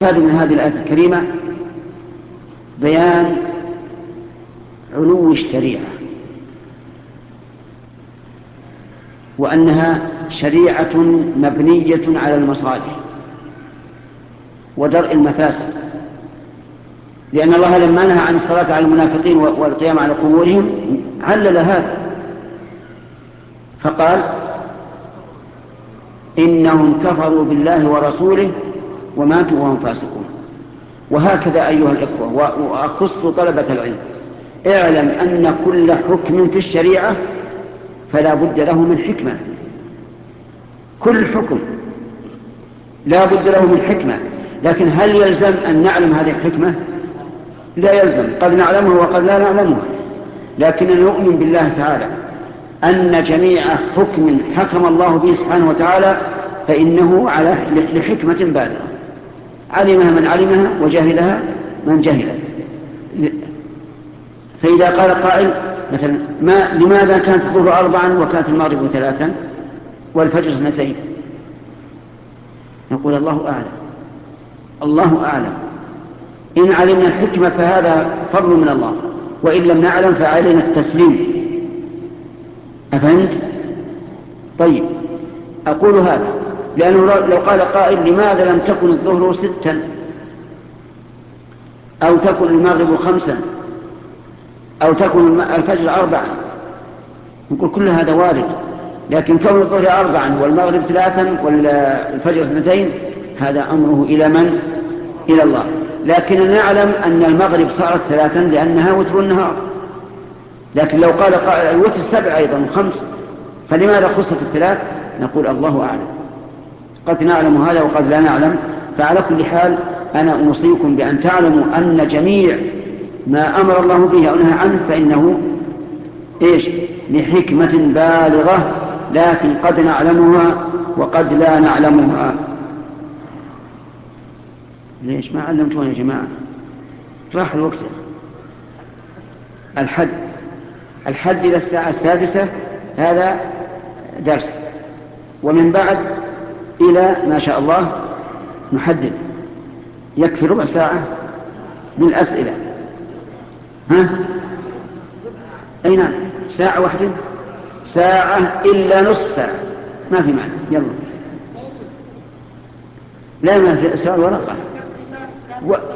هذا من هذه الآية الكريمة بيان علو الشريعة، وأنها شريعة مبنية على المصالح ودرء المفاسد، لأن الله لما نهى عن الصلاة على المنافقين والقيام على قبورهم علل هذا فقال إنهم كفروا بالله ورسوله وماتوا وهم فاسقون. وهكذا أيها الإخوة، وأخص طلبة العلم، اعلم أن كل حكم في الشريعة فلا بد له من حكمة. كل حكم لا بد له من حكمة، لكن هل يلزم أن نعلم هذه الحكمة؟ لا يلزم، قد نعلمها وقد لا نعلمها، لكننا نؤمن بالله تعالى أن جميع حكم حكم الله به سبحانه وتعالى فإنه لحكمة بالغة علمها من علمها وجهلها من جهلها. فإذا قال قائل مثلا لماذا كانت الظهر 4 وكانت المغرب 3 والفجر 2؟ نقول الله أعلم، الله أعلم. إن علمنا الحكمة فهذا فضل من الله، وإن لم نعلم فعلينا التسليم. أفهمت؟ طيب، أقول هذا لأنه لو قال قائل لماذا لم تكن الظهر 6 أو تكن المغرب 5 أو تكن الفجر 4، نقول كل هذا وارد، لكن كون الظهر 4 والمغرب 3 والفجر 2 هذا أمره إلى من؟ إلى الله. لكن نعلم أن المغرب صارت 3 لأنها وتر النهار، لكن لو قال قائل الوتر 7 أيضا و5 فلماذا خصت 3؟ نقول الله أعلم، قد نعلم هذا وقد لا نعلم. فعلى كل حال أنا أوصيكم بأن تعلموا أن جميع ما أمر الله به أو نهى عنه فإنه لحكمة بالغة، لكن قد نعلمها وقد لا نعلمها. ليش ما علمتون يا جماعة؟ راح الوقت. الحد إلى الساعة 6 هذا درس، ومن بعد إلى ما شاء الله نحدد، يكفي ربع ساعة للأسئلة. أي نعم، ساعة واحدة، ساعة إلا نصف ساعة، ما في معنى. يلا، لا ما في سؤال ورقة